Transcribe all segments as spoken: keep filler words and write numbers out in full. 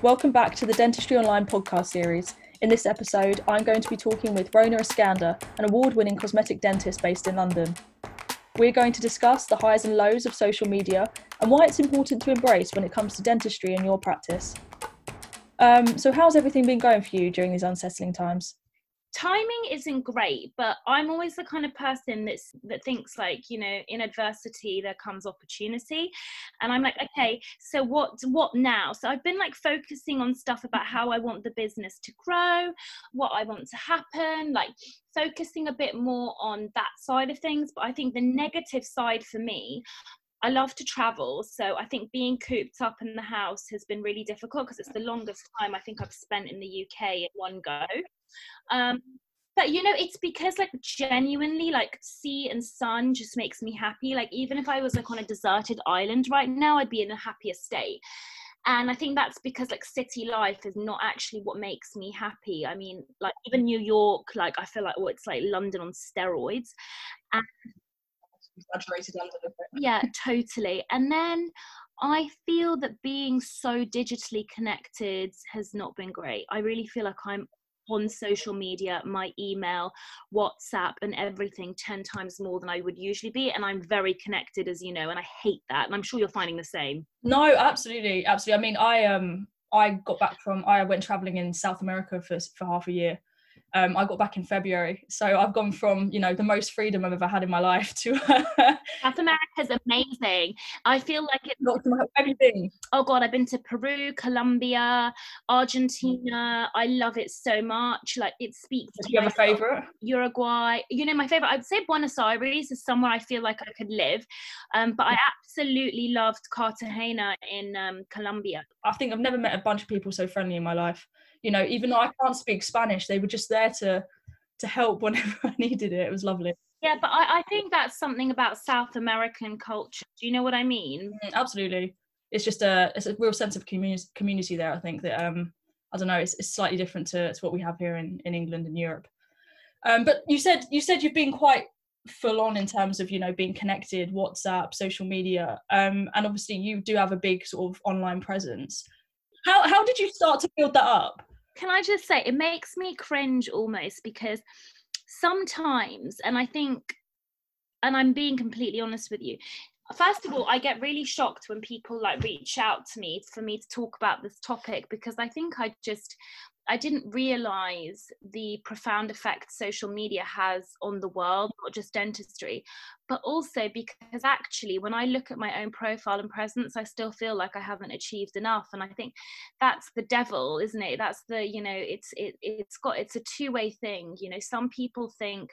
Welcome back to the Dentistry Online podcast series. In this episode, I'm going to be talking with Rona Iskander, an award-winning cosmetic dentist based in London. We're going to discuss the highs and lows of social media and why it's important to embrace when it comes to dentistry in your practice. Um, so how's everything been going for you during these unsettling times? Timing isn't great, but I'm always the kind of person that's that thinks like, you know, in adversity there comes opportunity, and I'm like, okay, so what what now? So I've been like focusing on stuff about how I want the business to grow, what I want to happen, like focusing a bit more on that side of things. But I think the negative side for me, I love to travel, so I think being cooped up in the house has been really difficult because it's the longest time I think I've spent in the U K in one go. Um, but you know, it's because like genuinely like sea and sun just makes me happy. Like even if I was like on a deserted island right now, I'd be in a happier state. And I think that's because like city life is not actually what makes me happy. I mean, like even New York, like I feel like, oh, it's like London on steroids. And Exaggerated London a bit. yeah, totally. And then I feel that being so digitally connected has not been great. I really feel like I'm on social media, my email, WhatsApp and everything ten times more than I would usually be, and I'm very connected, as you know, and I hate that, and I'm sure you're finding the same. No, absolutely, absolutely. I mean, I um I got back from I went traveling in South America for for half a year. Um, I got back in February, so I've gone from, you know, the most freedom I've ever had in my life to South America's amazing. I feel like it's not everything. Oh God, I've been to Peru, Colombia, Argentina. I love it so much. Like it speaks. Do you have a favourite? Uruguay. You know, my favorite, I'd say Buenos Aires is somewhere I feel like I could live. Um, but I absolutely loved Cartagena in um, Colombia. I think I've never met a bunch of people so friendly in my life. You know, even though I can't speak Spanish, they were just there to to help whenever I needed it. It was lovely. Yeah, but I, I think that's something about South American culture. Do you know what I mean? Mm, absolutely. It's just a it's a real sense of community community there. I think that um I don't know, it's, it's slightly different to, to what we have here in, in England and Europe. Um, but you said you said you've been quite full on in terms of, you know, being connected, WhatsApp, social media, um, and obviously you do have a big sort of online presence. How how did you start to build that up? Can I just say, it makes me cringe almost, because sometimes, and I think, and I'm being completely honest with you, first of all, I get really shocked when people like reach out to me for me to talk about this topic, because I think I just, I didn't realize the profound effect social media has on the world, not just dentistry, but also because actually when I look at my own profile and presence, I still feel like I haven't achieved enough. And I think that's the devil, isn't it? That's the, you know, it's, it, it's got, it's a two-way thing. You know, some people think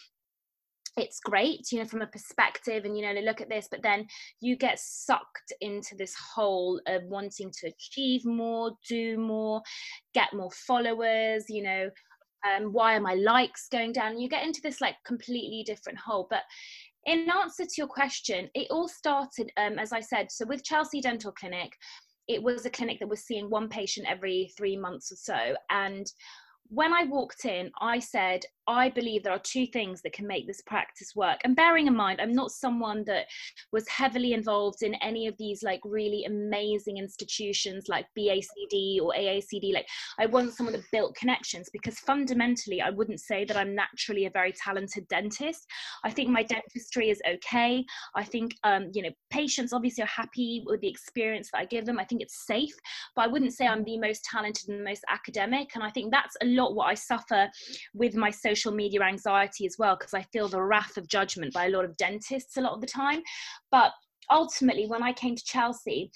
it's great, you know, from a perspective, and, you know, they look at this, but then you get sucked into this hole of wanting to achieve more, do more, get more followers, you know, um, why are my likes going down? You get into this like completely different hole. But in answer to your question, it all started, um, as I said, so with Chelsea Dental Clinic, it was a clinic that was seeing one patient every three months or so. And when I walked in, I said, I believe there are two things that can make this practice work. And bearing in mind, I'm not someone that was heavily involved in any of these like really amazing institutions like B A C D or A A C D. Like I wasn't someone that built connections, because fundamentally, I wouldn't say that I'm naturally a very talented dentist. I think my dentistry is okay. I think, um, you know, patients obviously are happy with the experience that I give them. I think it's safe, but I wouldn't say I'm the most talented and the most academic. And I think that's a lot what I suffer with my social social media anxiety as well, because I feel the wrath of judgment by a lot of dentists a lot of the time. But ultimately, when I came to Chelsea,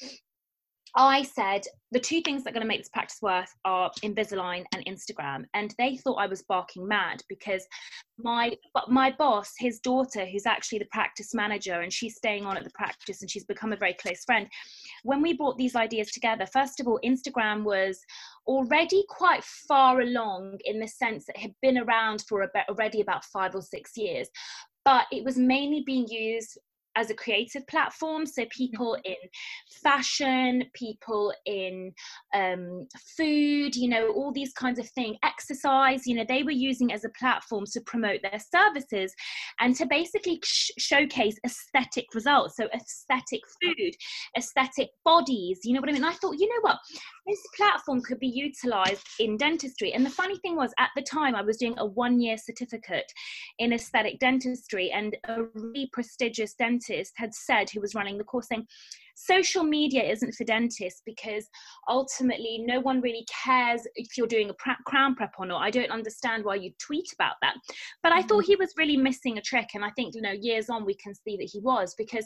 I said the two things that are going to make this practice work are Invisalign and Instagram. And they thought I was barking mad, because my but my boss, his daughter, who's actually the practice manager, and she's staying on at the practice and she's become a very close friend. When we brought these ideas together, first of all, Instagram was already quite far along in the sense that it had been around for about, already about five or six years. But it was mainly being used as a creative platform. So people in fashion, people in um, food, you know, all these kinds of things, exercise, you know, they were using it as a platform to promote their services and to basically sh- showcase aesthetic results. So aesthetic food, aesthetic bodies, you know what I mean? I thought, you know what, this platform could be utilized in dentistry. And the funny thing was, at the time I was doing a one year certificate in aesthetic dentistry, and a really prestigious dentist had said, who was running the course, saying social media isn't for dentists because ultimately no one really cares if you're doing a pra- crown prep or not. I don't understand why you tweet about that. But I thought he was really missing a trick, and I think, you know, years on we can see that he was, because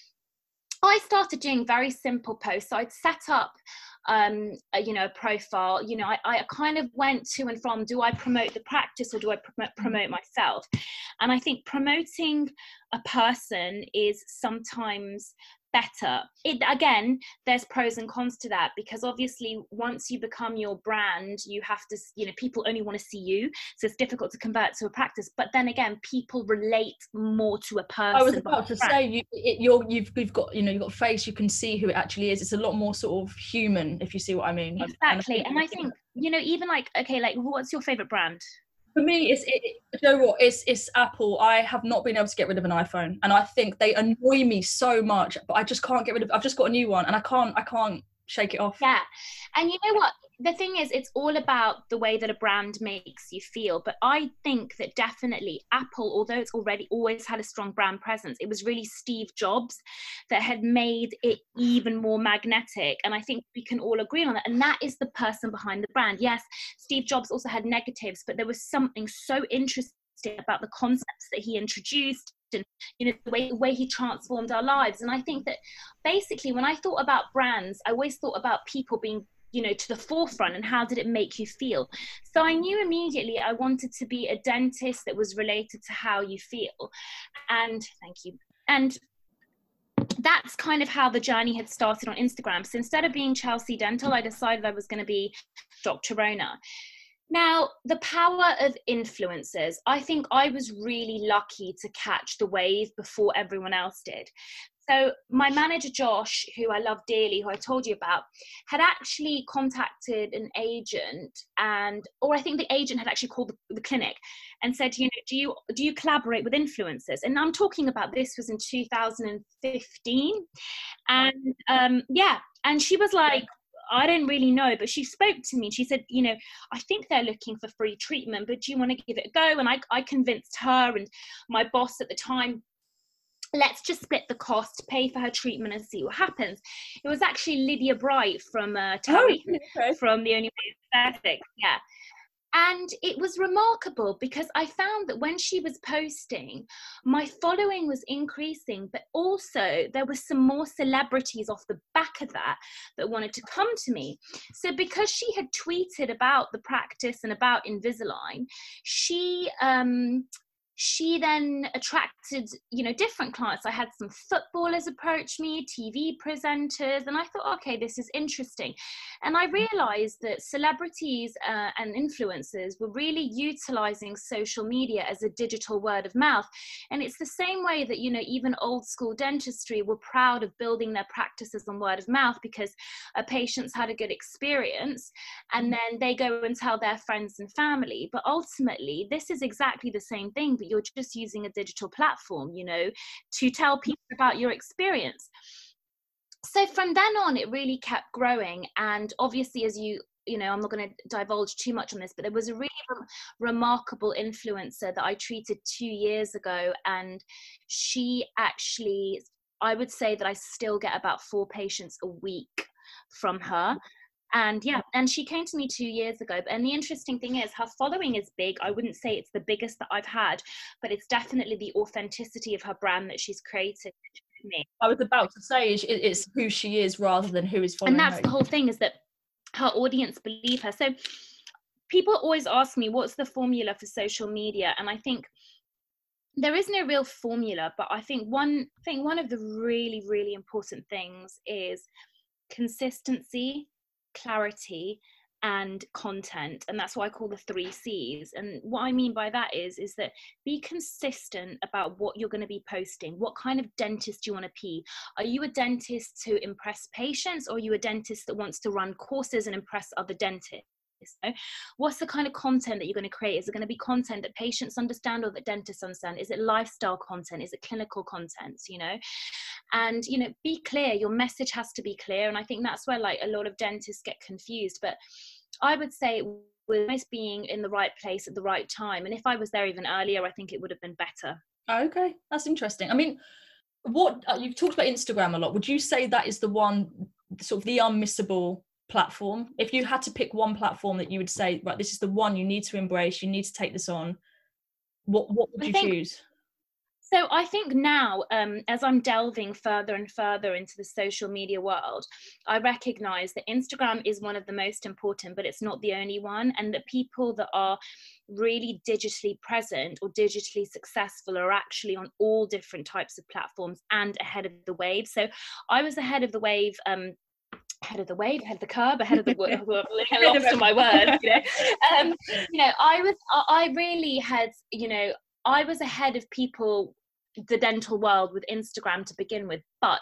I started doing very simple posts. So I'd set up um a, you know a profile. you know I, I kind of went to and from, do I promote the practice or do I prom- promote myself? And I think promoting a person is sometimes better. It, again, there's pros and cons to that, because obviously once you become your brand, you have to, you know, people only want to see you, so it's difficult to convert to a practice. But then again, people relate more to a person. I was about to say, you, it, you're, you've, you've got, you know, you've got a face, you can see who it actually is. It's a lot more sort of human, if you see what I mean. Exactly. And I think, and I think you know, even like, okay, like, what's your favorite brand? For me, it's, it, it, you know what, it's, it's Apple. I have not been able to get rid of an iPhone, and I think they annoy me so much, but I just can't get rid of, I've just got a new one and I can't, I can't shake it off. Yeah. And you know what? The thing is, it's all about the way that a brand makes you feel. But I think that definitely Apple, although it's already always had a strong brand presence, it was really Steve Jobs that had made it even more magnetic. And I think we can all agree on that. And that is the person behind the brand. Yes, Steve Jobs also had negatives, but there was something so interesting about the concepts that he introduced, and you know, the way, the way he transformed our lives. And I think that basically when I thought about brands, I always thought about people being, you know, to the forefront, and how did it make you feel? So I knew immediately I wanted to be a dentist that was related to how you feel. And thank you. And that's kind of how the journey had started on Instagram. So instead of being Chelsea Dental, I decided I was going to be Doctor Rona. Now, the power of influencers. I think I was really lucky to catch the wave before everyone else did. So my manager, Josh, who I love dearly, who I told you about, had actually contacted an agent, and, or I think the agent had actually called the, the clinic and said, you know, do you, do you collaborate with influencers? And I'm talking about, this was in two thousand fifteen. And um, yeah, and she was like, I don't really know, but she spoke to me. She said, you know, I think they're looking for free treatment, but do you want to give it a go? And I, I convinced her and my boss at the time, let's just split the cost, pay for her treatment and see what happens. It was actually Lydia Bright from uh, Terry, oh, okay. from The Only Way Aesthetics. Yeah. And it was remarkable because I found that when she was posting, my following was increasing, but also there were some more celebrities off the back of that that wanted to come to me. So because she had tweeted about the practice and about Invisalign, she um, she then attracted, you know, different clients. I had some footballers approach me, T V presenters, and I thought, okay, this is interesting. And I realized that celebrities uh, and influencers were really utilizing social media as a digital word of mouth. And it's the same way that, you know, even old school dentistry were proud of building their practices on word of mouth, because a patient's had a good experience and then they go and tell their friends and family. But ultimately, this is exactly the same thing, but you're just using a digital platform, you know, to tell people about your experience. So from then on, it really kept growing. And obviously, as you, you know, I'm not going to divulge too much on this, but there was a really re- remarkable influencer that I treated two years ago. And she actually, I would say that I still get about four patients a week from her. And yeah, and she came to me two years ago. And the interesting thing is, her following is big. I wouldn't say it's the biggest that I've had, but it's definitely the authenticity of her brand that she's created. Me. I was about to say, it's who she is rather than who is following her. And that's her. The whole thing, is that her audience believe her. So people always ask me, what's the formula for social media? And I think there is no real formula, but I think one thing, one of the really, really important things is consistency, clarity, and content. And that's what I call the three C's. And what I mean by that is, is that be consistent about what you're going to be posting. What kind of dentist do you want to be? Are you a dentist to impress patients, or are you a dentist that wants to run courses and impress other dentists? You know? What's the kind of content that you're going to create? Is it going to be content that patients understand or that dentists understand? Is it lifestyle content? Is it clinical content? You know, and you know, be clear. Your message has to be clear, and I think that's where like a lot of dentists get confused. But I would say with almost being in the right place at the right time, and if I was there even earlier, I think it would have been better. Okay, that's interesting. I mean, what uh, you've talked about Instagram a lot. Would you say that is the one, sort of the unmissable platform? If you had to pick one platform that you would say, right, this is the one you need to embrace, you need to take this on, what what would you think, choose? So I think now, um, as I'm delving further and further into the social media world, I recognize that Instagram is one of the most important, but it's not the only one. And that people that are really digitally present or digitally successful are actually on all different types of platforms and ahead of the wave. So I was ahead of the wave, um, ahead of the wave, ahead of the curb, ahead of the world, lost to my words, you know. Um, you know, I was, I really had, you know, I was ahead of people, the dental world, with Instagram to begin with, but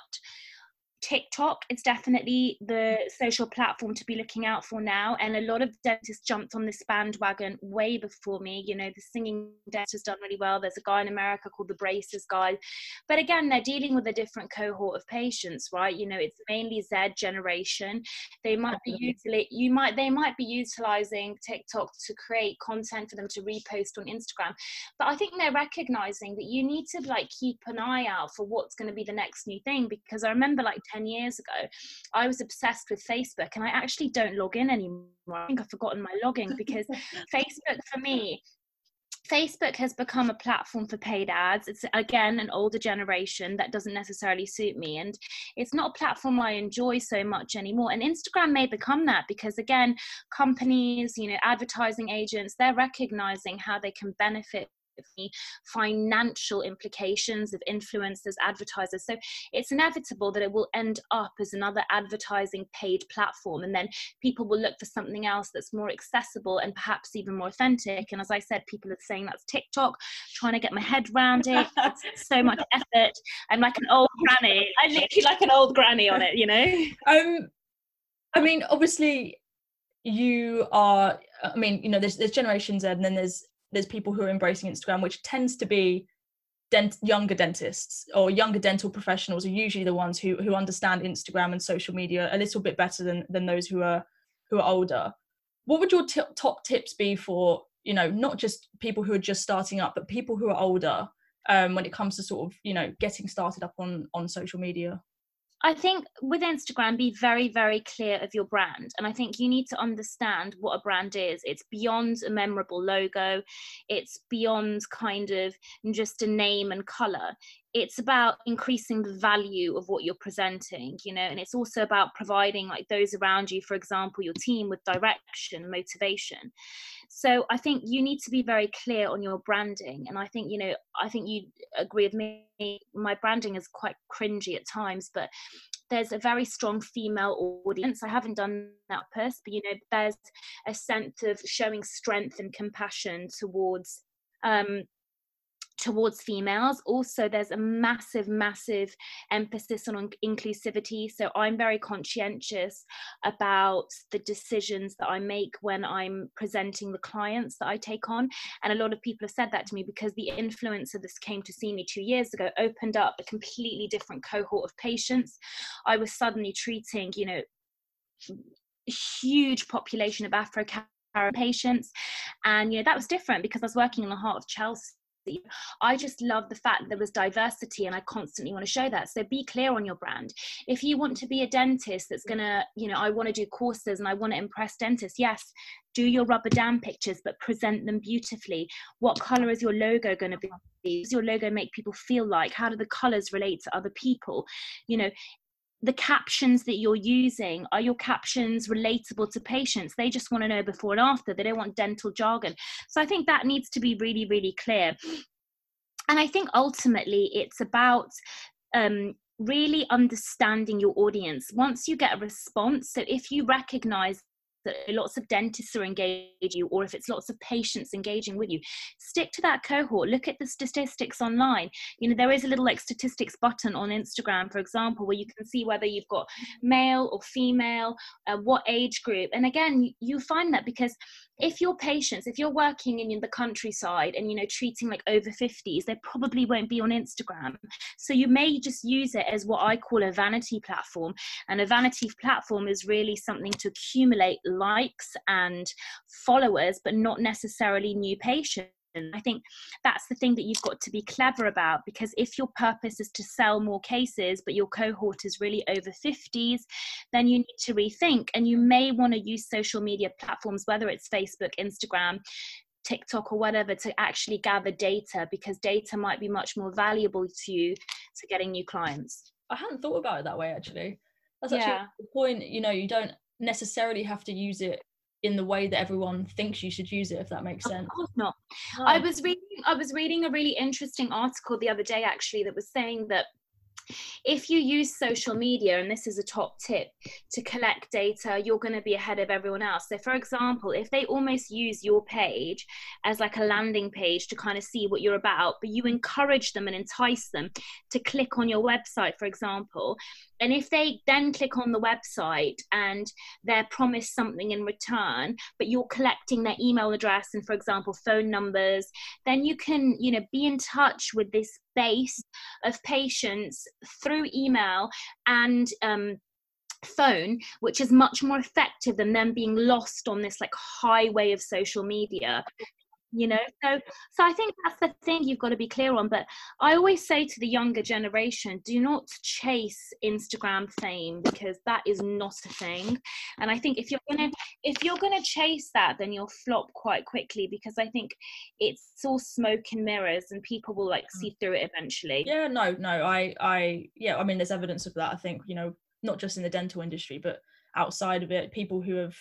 TikTok is definitely the social platform to be looking out for now. And a lot of dentists jumped on this bandwagon way before me. You know, the singing dentist has done really well. There's a guy in America called the Braces guy. But again, they're dealing with a different cohort of patients, right? You know, it's mainly Z generation. They might be usually, you might, they might be utilizing TikTok to create content for them to repost on Instagram. But I think they're recognizing that you need to like keep an eye out for what's going to be the next new thing. Because I remember like ten years ago, I was obsessed with Facebook, and I actually don't log in anymore. I think I've forgotten my login, because Facebook for me, Facebook has become a platform for paid ads. It's again an older generation that doesn't necessarily suit me, and it's not a platform I enjoy so much anymore. And Instagram may become that, because again, companies, you know, advertising agents, they're recognizing how they can benefit the financial implications of influencers, advertisers. So it's inevitable that it will end up as another advertising paid platform, and then people will look for something else that's more accessible and perhaps even more authentic. And as I said, people are saying that's TikTok. Trying to get my head around it, it's so much effort. I'm like an old granny. I literally like an old granny on it, you know. Um, I mean, obviously, you are. I mean, you know, there's there's Generation Z, and then there's there's people who are embracing Instagram, which tends to be dent- younger dentists or younger dental professionals are usually the ones who who understand Instagram and social media a little bit better than than those who are who are older. What would your t- top tips be for, you know, not just people who are just starting up, but people who are older, um, when it comes to sort of, you know, getting started up on on social media? I think with Instagram, be very, very clear of your brand. And I think you need to understand what a brand is. It's beyond a memorable logo. It's beyond kind of just a name and color. It's about increasing the value of what you're presenting, you know, and it's also about providing like those around you, for example, your team, with direction, motivation. So I think you need to be very clear on your branding. And I think, you know, I think you agree with me, my branding is quite cringy at times, but there's a very strong female audience. I haven't done that on purpose, but, you know, there's a sense of showing strength and compassion towards um, towards females. Also, there's a massive, massive emphasis on inclusivity. So I'm very conscientious about the decisions that I make when I'm presenting the clients that I take on. And a lot of people have said that to me, because the influencer that came to see me two years ago opened up a completely different cohort of patients. I was suddenly treating, you know, a huge population of Afro-Caribbean patients. And, you know, that was different because I was working in the heart of Chelsea. I just love the fact that there was diversity, and I constantly want to show that. So be clear on your brand. If you want to be a dentist that's gonna, you know, I want to do courses and I want to impress dentists, yes, do your rubber dam pictures, but present them beautifully. What color is your logo going to be? Does your logo make people feel like? How do the colors relate to other people? You know, the captions that you're using, are your captions relatable to patients? They just want to know before and after. They don't want dental jargon. So I think that needs to be really, really clear. And I think ultimately it's about um, really understanding your audience. Once you get a response, so if you recognize that lots of dentists are engaging you, or if it's lots of patients engaging with you, stick to that cohort. Look at the statistics online. You know, there is a little like statistics button on Instagram, for example, where you can see whether you've got male or female, uh, what age group. And again, you, you find that because if your patients, if you're working in the countryside and, you know, treating like over fifties, they probably won't be on Instagram. So you may just use it as what I call a vanity platform. And a vanity platform is really something to accumulate likes and followers, but not necessarily new patients. I think that's the thing that you've got to be clever about, because if your purpose is to sell more cases, but your cohort is really over fifties, then you need to rethink, and you may want to use social media platforms, whether it's Facebook, Instagram, TikTok or whatever, to actually gather data, because data might be much more valuable to you to getting new clients. I hadn't thought about it that way, actually. That's actually Yeah. the point. You know, you don't necessarily have to use it in the way that everyone thinks you should use it, if that makes sense. Of course not. No. I was reading I was reading a really interesting article the other day, actually, that was saying that if you use social media, and this is a top tip, to collect data, you're going to be ahead of everyone else. So for example, if they almost use your page as like a landing page to kind of see what you're about, but you encourage them and entice them to click on your website, for example, and if they then click on the website and they're promised something in return, but you're collecting their email address and, for example, phone numbers, then you can, you know, be in touch with this base of patients through email and um, phone, which is much more effective than them being lost on this like highway of social media. You know, so so I think that's the thing you've got to be clear on. But I always say to the younger generation, do not chase Instagram fame, because that is not a thing. And I think if you're gonna if you're gonna chase that, then you'll flop quite quickly, because I think it's all smoke and mirrors, and people will like see through it eventually. Yeah, no, no, I, I, yeah, I mean, there's evidence of that. I think, you know, not just in the dental industry, but outside of it, people who have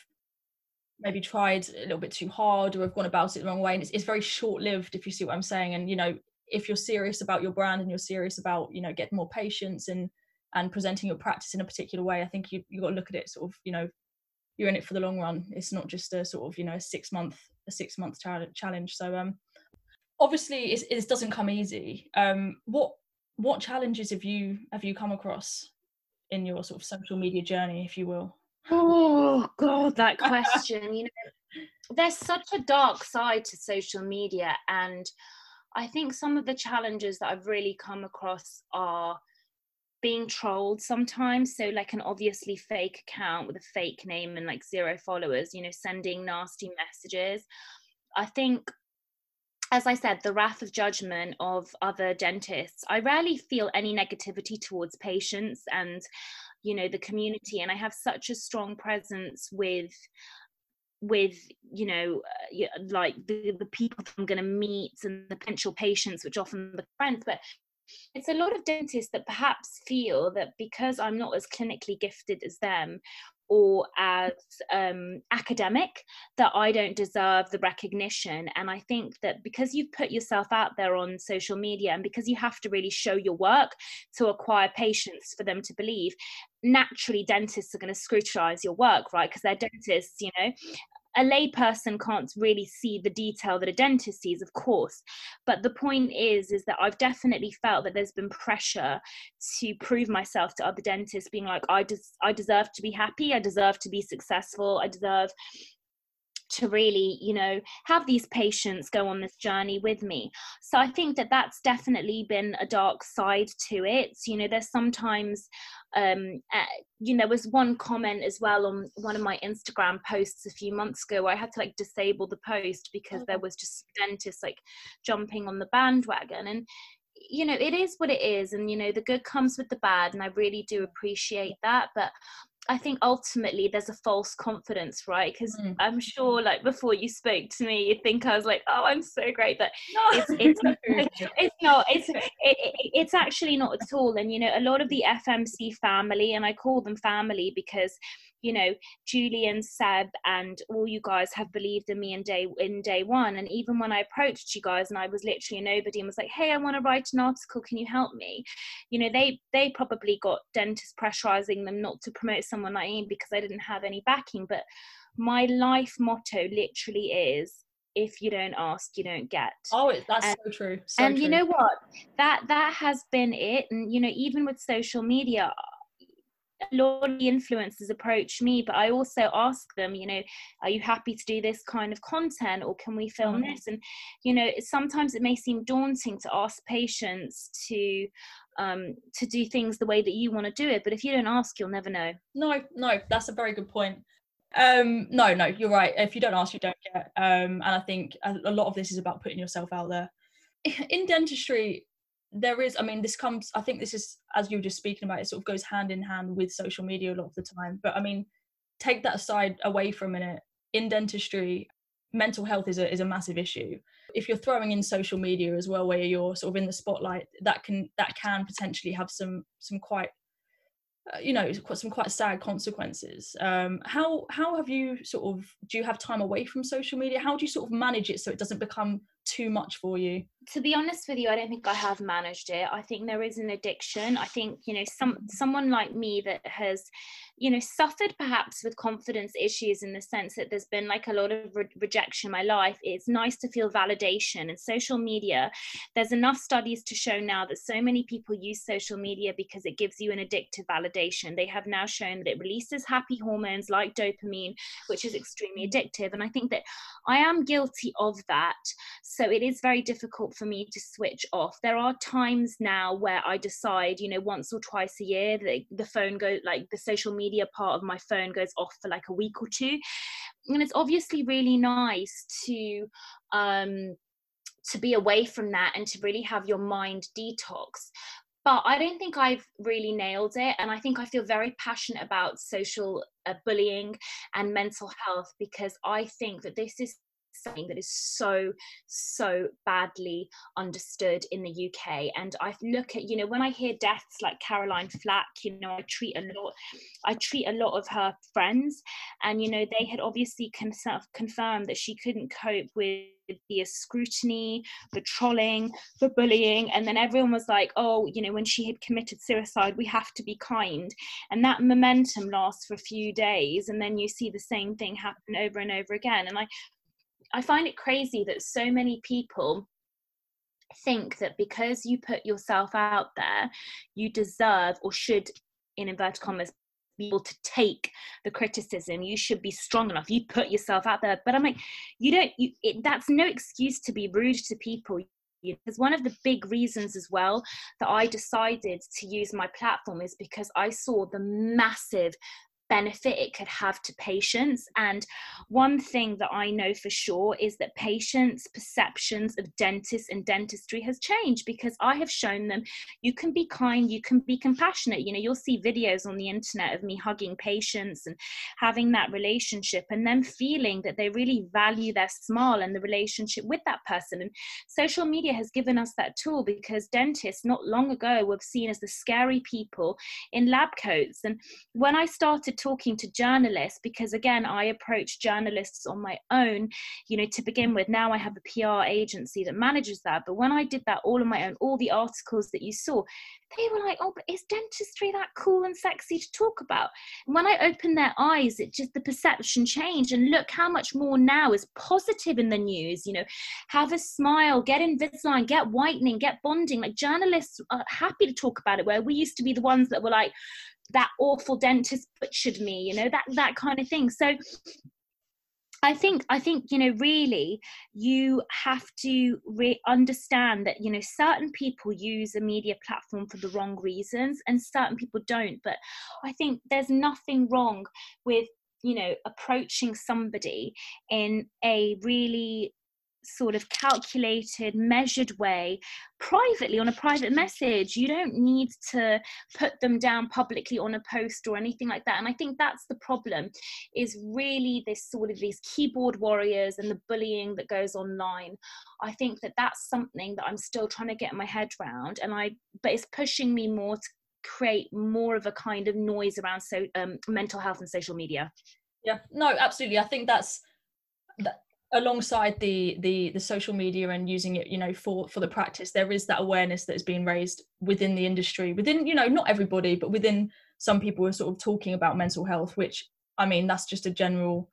maybe tried a little bit too hard or have gone about it the wrong way, and it's, it's very short-lived, if you see what I'm saying. And, you know, if you're serious about your brand and you're serious about, you know, getting more patients and and presenting your practice in a particular way, I think you you got to look at it sort of, you know, you're in it for the long run. It's not just a sort of, you know, a six month a six month challenge. So um obviously it's, it doesn't come easy. Um what what challenges have you have you come across in your sort of social media journey, if you will? Oh God, that question. You know, there's such a dark side to social media, and I think some of the challenges that I've really come across are being trolled sometimes. So like an obviously fake account with a fake name and like zero followers, you know, sending nasty messages. I think, as I said, the wrath of judgment of other dentists. I rarely feel any negativity towards patients and, you know, the community. And I have such a strong presence with with you know uh, like the, the people I'm going to meet and the potential patients, which often the friends. But it's a lot of dentists that perhaps feel that because I'm not as clinically gifted as them or as um, academic, that I don't deserve the recognition. And I think that because you've put yourself out there on social media, and because you have to really show your work to acquire patients for them to believe, naturally dentists are going to scrutinize your work, right? Because they're dentists, you know. A layperson can't really see the detail that a dentist sees, of course. But the point is, is that I've definitely felt that there's been pressure to prove myself to other dentists, being like, I des- I deserve to be happy, I deserve to be successful, I deserve to really, you know, have these patients go on this journey with me. So I think that that's definitely been a dark side to it. You know, there's sometimes, um, uh, you know, there was one comment as well on one of my Instagram posts a few months ago where I had to like disable the post because there was just dentists like jumping on the bandwagon. And, you know, it is what it is. And, you know, the good comes with the bad. And I really do appreciate that. But I think ultimately there's a false confidence, right? Because mm. I'm sure like before you spoke to me, you'd think I was like, oh, I'm so great. But no. it's, it's, it's, it's not, it's, it, it, it's actually not at all. And, you know, a lot of the F M C family, and I call them family because, you know, Julian, Seb, and all you guys have believed in me in day in day one. And even when I approached you guys and I was literally a nobody and was like, hey, I want to write an article, can you help me? You know, they they probably got dentists pressurizing them not to promote someone like me because I didn't have any backing. But my life motto literally is, if you don't ask, you don't get. Oh, it, that's and, so true. So and true. You know what? That that has been it. And, you know, even with social media, a lot of the influencers approach me, but I also ask them, you know, are you happy to do this kind of content, or can we film Mm. this? And, you know, sometimes it may seem daunting to ask patients to um to do things the way that you want to do it, but if you don't ask, you'll never know. No, no, that's a very good point. Um, no, no, you're right. If you don't ask, you don't get. Um, and I think a, a lot of this is about putting yourself out there. In dentistry, there is, I mean, this comes, I think this is, as you were just speaking about, it sort of goes hand in hand with social media a lot of the time. But I mean, take that aside away for a minute. In dentistry, mental health is a is a massive issue. If you're throwing in social media as well, where you're sort of in the spotlight, that can that can potentially have some some quite uh, you know, some quite sad consequences. Um, how how have you sort of, do you have time away from social media? How do you sort of manage it so it doesn't become too much for you? To be honest with you, I don't think I have managed it. I think there is an addiction. I think, you know, some someone like me that has, you know, suffered perhaps with confidence issues, in the sense that there's been like a lot of re- rejection in my life. It's nice to feel validation, and social media, there's enough studies to show now that so many people use social media because it gives you an addictive validation. They have now shown that it releases happy hormones like dopamine, which is extremely addictive. And I think that I am guilty of that. So it is very difficult for me to switch off. There are times now where I decide, you know, once or twice a year, that the phone goes, like the social media part of my phone goes off for like a week or two. And it's obviously really nice to um to be away from that and to really have your mind detox. But I don't think I've really nailed it. And I think I feel very passionate about social uh, bullying and mental health, because I think that this is something that is so so badly understood in the U K. And I look at, you know, when I hear deaths like Caroline Flack, you know, I treat a lot I treat a lot of her friends, and, you know, they had obviously con- confirmed that she couldn't cope with the scrutiny, the trolling, the bullying, and then everyone was like, oh, you know, when she had committed suicide, we have to be kind. And that momentum lasts for a few days, and then you see the same thing happen over and over again. And I I find it crazy that so many people think that because you put yourself out there, you deserve, or should, in inverted commas, be able to take the criticism. You should be strong enough. You put yourself out there. But I'm like, you don't, you, it, that's no excuse to be rude to people. Because one of the big reasons as well that I decided to use my platform is because I saw the massive benefit it could have to patients. And one thing that I know for sure is that patients' perceptions of dentists and dentistry has changed, because I have shown them you can be kind, you can be compassionate. You know, you'll see videos on the internet of me hugging patients and having that relationship, and them feeling that they really value their smile and the relationship with that person. And social media has given us that tool, because dentists not long ago were seen as the scary people in lab coats. And when I started talking to journalists, because again, I approach journalists on my own, you know, to begin with. Now I have a P R agency that manages that. But when I did that all on my own, all the articles that you saw, they were like, oh, but is dentistry that cool and sexy to talk about? And when I opened their eyes, it just, the perception changed. And look how much more now is positive in the news. You know, have a smile, get Invisalign, get whitening, get bonding. Like, journalists are happy to talk about it, where we used to be the ones that were like, that awful dentist butchered me, you know, that that kind of thing. So I think, I think, you know, really you have to re- understand that, you know, certain people use a media platform for the wrong reasons and certain people don't. But I think there's nothing wrong with, you know, approaching somebody in a really sort of calculated, measured way, privately, on a private message. You don't need to put them down publicly on a post or anything like that. And I think that's the problem, is really this sort of these keyboard warriors and the bullying that goes online. I think that that's something that I'm still trying to get my head around, and I but it's pushing me more to create more of a kind of noise around so um, mental health and social media. Yeah, no, absolutely. I think that's that, alongside the the the social media and using it, you know, for for the practice, there is that awareness that is being raised within the industry, within, you know, not everybody, but within some people who are sort of talking about mental health, which, I mean, that's just a general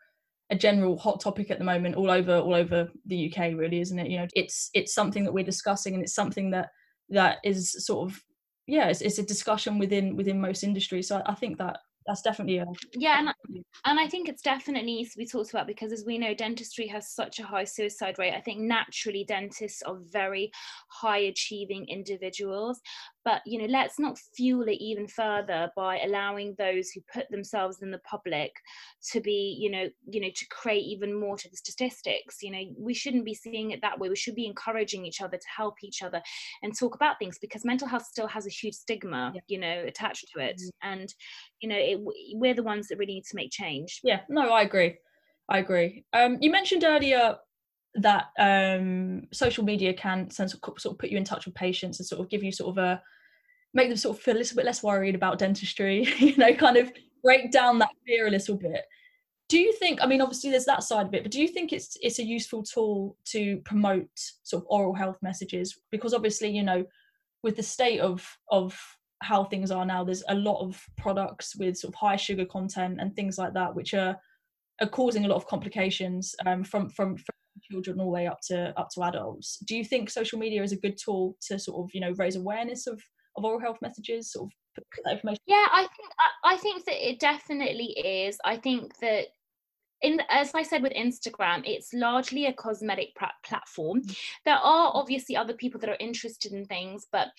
a general hot topic at the moment all over all over the U K, really, isn't it? You know, it's it's something that we're discussing, and it's something that that is sort of, yeah, it's, it's a discussion within within most industries. So I, I think that that's definitely a yeah and, and I think it's definitely needs to be talked about, because as we know, dentistry has such a high suicide rate. I think naturally dentists are very high achieving individuals, but you know, let's not fuel it even further by allowing those who put themselves in the public to be, you know you know to create even more to the statistics. You know, we shouldn't be seeing it that way. We should be encouraging each other to help each other and talk about things, because mental health still has a huge stigma, yeah. you know, attached to it. Mm-hmm. And you know, it, we're the ones that really need to make change. Yeah, no, I agree. I agree. Um, you mentioned earlier that um, social media can sort of put you in touch with patients and sort of give you sort of a, make them sort of feel a little bit less worried about dentistry, you know, kind of break down that fear a little bit. Do you think, I mean, obviously there's that side of it, but do you think it's it's a useful tool to promote sort of oral health messages? Because obviously, you know, with the state of of how things are now, there's a lot of products with sort of high sugar content and things like that, which are are causing a lot of complications um, from, from from children all the way up to up to adults. Do you think social media is a good tool to sort of, you know, raise awareness of of oral health messages, sort of put that information? Yeah, I think I, I think that it definitely is. I think that, in as I said with Instagram, it's largely a cosmetic pra- platform. There are obviously other people that are interested in things, but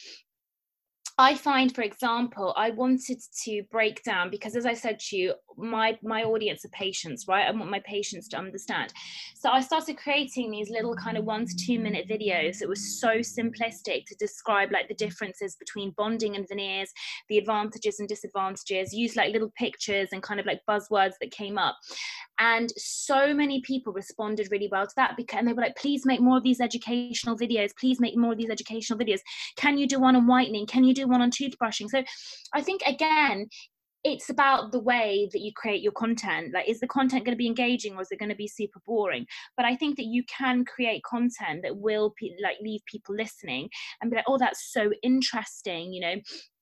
I find, for example, I wanted to break down, because as I said to you, my my audience are patients, right? I want my patients to understand. So I started creating these little kind of one to two minute videos that was so simplistic to describe like the differences between bonding and veneers, the advantages and disadvantages, use like little pictures and kind of like buzzwords that came up. And so many people responded really well to that, because, and they were like, please make more of these educational videos. Please make more of these educational videos. Can you do one on whitening? Can you do one on toothbrushing? So I think, again, it's about the way that you create your content. Like, is the content going to be engaging, or is it going to be super boring? But I think that you can create content that will like leave people listening and be like, oh, that's so interesting, you know,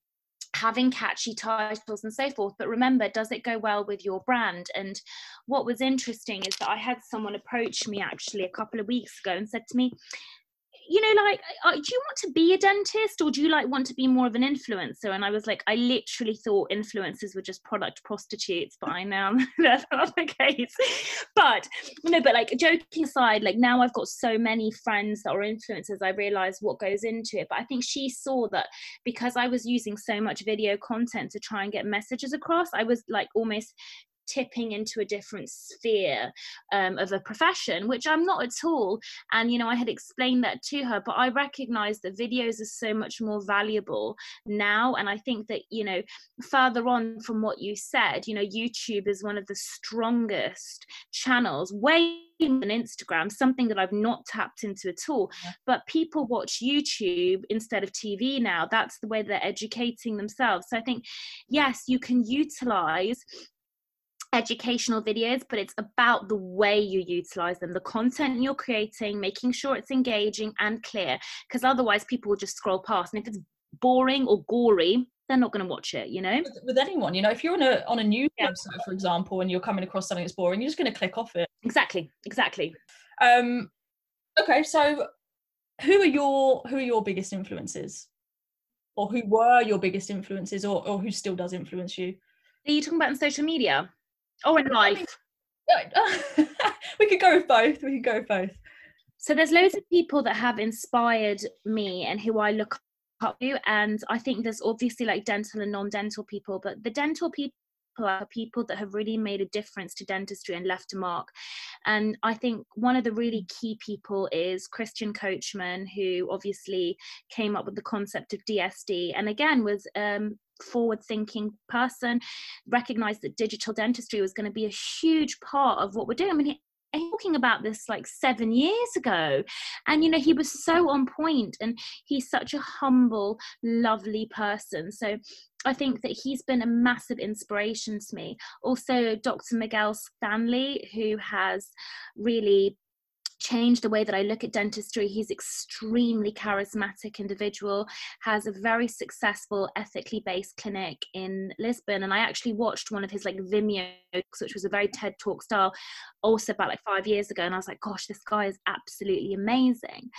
having catchy titles and so forth. But remember, does it go well with your brand? And what was interesting is that I had someone approach me actually a couple of weeks ago and said to me, you know, like, uh, do you want to be a dentist, or do you like want to be more of an influencer? And I was like, I literally thought influencers were just product prostitutes, but I know that's not the case. But you know, but like, joking aside, like, now I've got so many friends that are influencers, I realize what goes into it. But I think she saw that because I was using so much video content to try and get messages across, I was like almost tipping into a different sphere um, of a profession, which I'm not at all. And, you know, I had explained that to her, but I recognize that videos are so much more valuable now. And I think that, you know, further on from what you said, you know, YouTube is one of the strongest channels, way than Instagram, something that I've not tapped into at all. Yeah. But people watch YouTube instead of T V now. That's the way they're educating themselves. So I think, yes, you can utilize educational videos, but it's about the way you utilize them, the content you're creating, making sure it's engaging and clear, because otherwise people will just scroll past. And if it's boring or gory, they're not going to watch it, you know. With, with anyone, you know, if you're on a on a news yeah. website, for example, and you're coming across something that's boring, you're just going to click off it. Exactly, exactly. Um, okay, so who are your who are your biggest influences, or who were your biggest influences, or or who still does influence you? Are you talking about on social media? Or in life? I mean, we could go with both. We could go with both. So there's loads of people that have inspired me and who I look up to. And I think there's obviously like dental and non-dental people, but the dental people are people that have really made a difference to dentistry and left a mark. And I think one of the really key people is Christian Coachman, who obviously came up with the concept of D S D, and again was um forward thinking person, recognized that digital dentistry was going to be a huge part of what we're doing. I mean, he, talking about this like seven years ago, and you know, he was so on point, and he's such a humble, lovely person. So I think that he's been a massive inspiration to me. Also, Doctor Miguel Stanley, who has really changed the way that I look at dentistry. He's extremely charismatic individual, has a very successful ethically based clinic in Lisbon. And I actually watched one of his like Vimeo, which was a very TED Talk style, also about like five years ago. And I was like, gosh, this guy is absolutely amazing.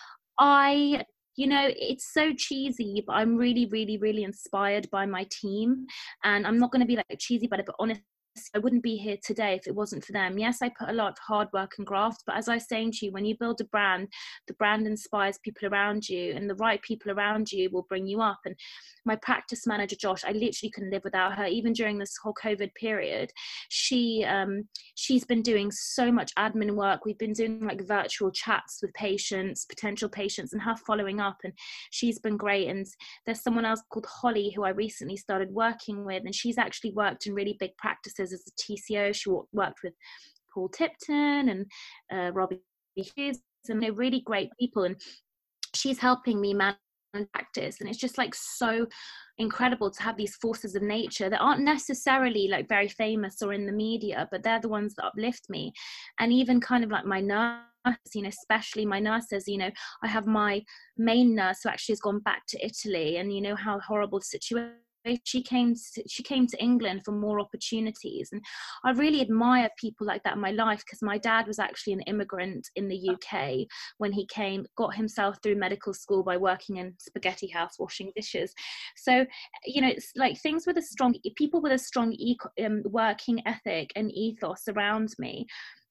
I You know, it's so cheesy, but I'm really, really, really inspired by my team. And I'm not going to be like cheesy about it, but honestly, I wouldn't be here today if it wasn't for them. Yes, I put a lot of hard work and graft, but as I was saying to you, when you build a brand, the brand inspires people around you, and the right people around you will bring you up. And my practice manager, Josh, I literally couldn't live without her. Even during this whole COVID period, she um she's been doing so much admin work. We've been doing like virtual chats with patients, potential patients, and her following up, and she's been great. And there's someone else called Holly who I recently started working with, and she's actually worked in really big practices as a T C O. She worked with Paul Tipton and uh, Robbie Hughes, and they're really great people, and she's helping me manage practice. And it's just like so incredible to have these forces of nature that aren't necessarily like very famous or in the media, but they're the ones that uplift me. And even kind of like my nurse, you know, especially my nurses, you know, I have my main nurse who actually has gone back to Italy, and you know how horrible the situation. She came to, she came to England for more opportunities, and I really admire people like that in my life, because my dad was actually an immigrant in the U K when he came, got himself through medical school by working in spaghetti house washing dishes. So you know, it's like things with a strong people with a strong e- um, working ethic and ethos around me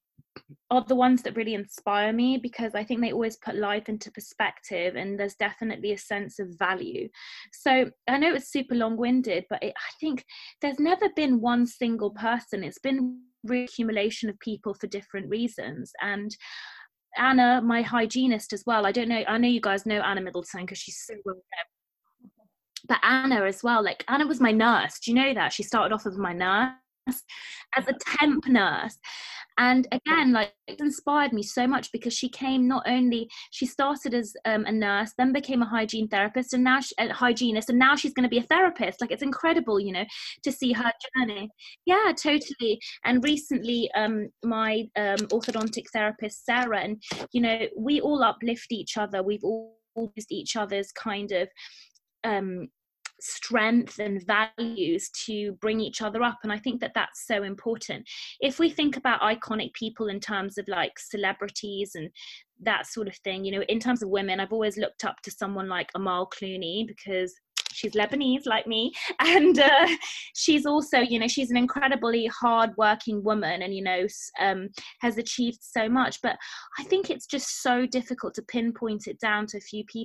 are the ones that really inspire me, because I think they always put life into perspective, and there's definitely a sense of value. So I know it's super long-winded, but it, I think there's never been one single person. It's been a accumulation of people for different reasons. And Anna, my hygienist as well, I don't know, I know you guys know Anna Middleton because she's so well known, but Anna as well, like Anna was my nurse. Do you know that? She started off as my nurse, as a temp nurse. And again, like, it inspired me so much, because she came, not only she started as um, a nurse, then became a hygiene therapist, and now she, a hygienist, and now she's going to be a therapist. Like, it's incredible, you know, to see her journey. Yeah, totally. And recently, um, my um, orthodontic therapist, Sarah, and you know, we all uplift each other. We've all used each other's kind of um strength and values to bring each other up, and I think that that's so important. If we think about iconic people in terms of like celebrities and that sort of thing, you know, in terms of women, I've always looked up to someone like Amal Clooney, because she's Lebanese like me, and uh, she's also, you know, she's an incredibly hard-working woman, and you know, um, has achieved so much. But I think it's just so difficult to pinpoint it down to a few people.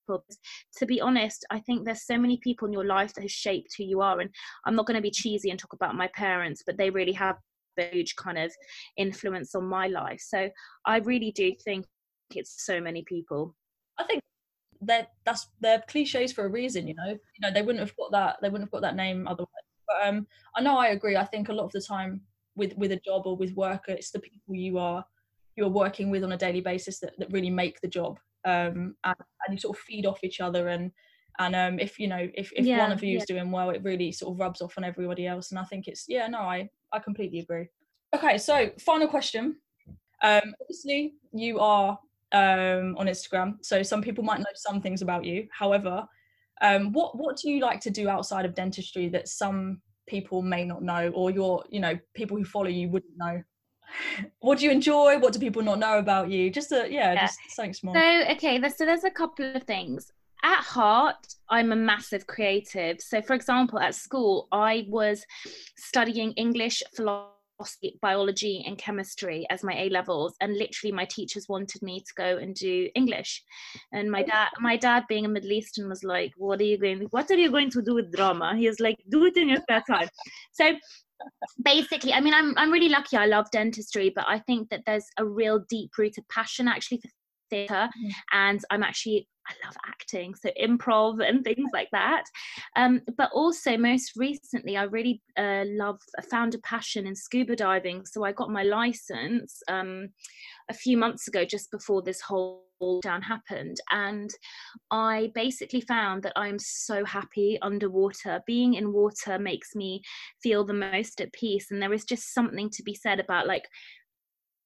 To be honest, I think there's so many people in your life that has shaped who you are. And I'm not going to be cheesy and talk about my parents, but they really have a huge kind of influence on my life. So I really do think it's so many people. I think that that's they're cliches for a reason, you know. You know, they wouldn't have got that they wouldn't have got that name otherwise. But um I know I agree. I think a lot of the time with with a job or with work, it's the people you are you're working with on a daily basis that, that really make the job. Um, and, and you sort of feed off each other, and and um, if you know if, if yeah, one of you yeah. is doing well, it really sort of rubs off on everybody else. And I think it's yeah no I I completely agree. Okay, so final question. Um, obviously you are um, on Instagram, so some people might know some things about you. However, um, what what do you like to do outside of dentistry that some people may not know, or your you know people who follow you wouldn't know? What do you enjoy? What do people not know about you? Just a yeah, yeah. just something small. So okay, there's, so there's a couple of things. At heart, I'm a massive creative. So for example, at school, I was studying English, philosophy, biology, and chemistry as my A levels, and literally my teachers wanted me to go and do English. And my dad, my dad being a Middle Eastern, was like, "What are you going? What are you going to do with drama?" He was like, "Do it in your spare time." So basically, I mean, I'm I'm really lucky. I love dentistry, but I think that there's a real deep-rooted passion actually for theatre, mm. and I'm actually I love acting, so improv and things like that. Um, but also, most recently, I really uh, love found a passion in scuba diving. So I got my license um, a few months ago, just before this whole lockdown happened, and I basically found that I'm so happy underwater. Being in water makes me feel the most at peace, and there is just something to be said about like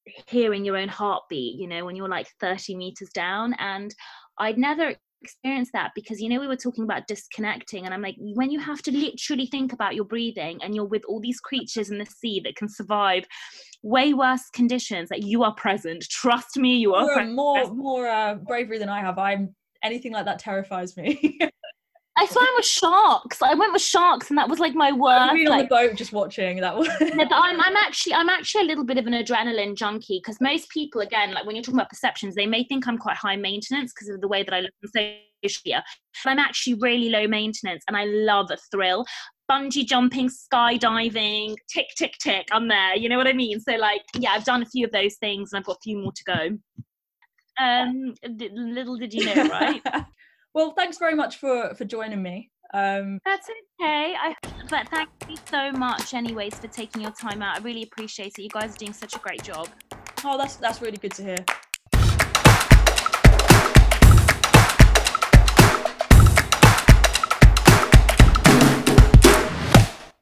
hearing your own heartbeat, you know, when you're like thirty meters down. And I'd never experienced that because, you know, we were talking about disconnecting, and I'm like, when you have to literally think about your breathing and you're with all these creatures in the sea that can survive way worse conditions, that you are present. Trust me, you are You're present. more more uh, bravery than I have. I'm anything like that terrifies me. I swam with sharks. I went with sharks, and that was like my worst. I've been on like, the boat just watching that. yeah, but I'm, I'm actually, I'm actually a little bit of an adrenaline junkie, because most people, again, like when you're talking about perceptions, they may think I'm quite high maintenance because of the way that I look on social media. But I'm actually really low maintenance, and I love a thrill. Bungee jumping, skydiving, tick, tick, tick. I'm there. You know what I mean? So, like, yeah, I've done a few of those things, and I've got a few more to go. Um, little did you know, right? Well, thanks very much for for joining me. Um, That's okay. I, but thank you so much anyways for taking your time out. I really appreciate it. You guys are doing such a great job. oh, that's that's really good to hear.